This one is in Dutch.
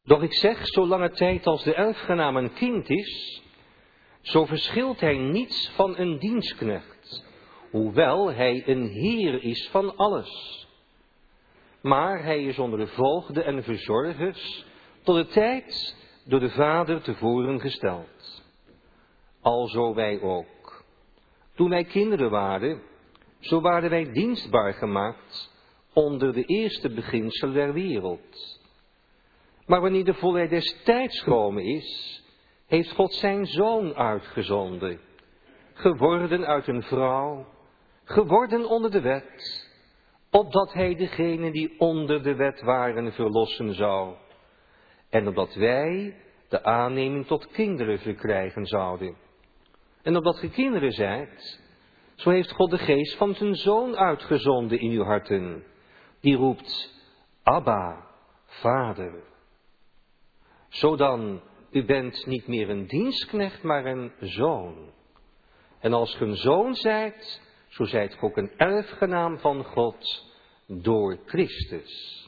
Doch ik zeg, zolange tijd als de erfgenaam een kind is, zo verschilt hij niets van een dienstknecht, hoewel hij een heer is van alles. Maar hij is onder de voogden en verzorgers tot de tijd door de Vader tevoren gesteld. Alzo wij ook. Toen wij kinderen waren, zo waren wij dienstbaar gemaakt onder de eerste beginselen der wereld. Maar wanneer de volheid des tijds gekomen is, heeft God zijn Zoon uitgezonden, geworden uit een vrouw, geworden onder de wet, opdat hij degenen die onder de wet waren verlossen zou, en opdat wij de aanneming tot kinderen verkrijgen zouden. En opdat ge kinderen zijt, zo heeft God de geest van zijn Zoon uitgezonden in uw harten, die roept, Abba, Vader. Zodan, u bent niet meer een dienstknecht, maar een zoon. En als ge een zoon zijt, zo zijt ge ook een erfgenaam van God door Christus.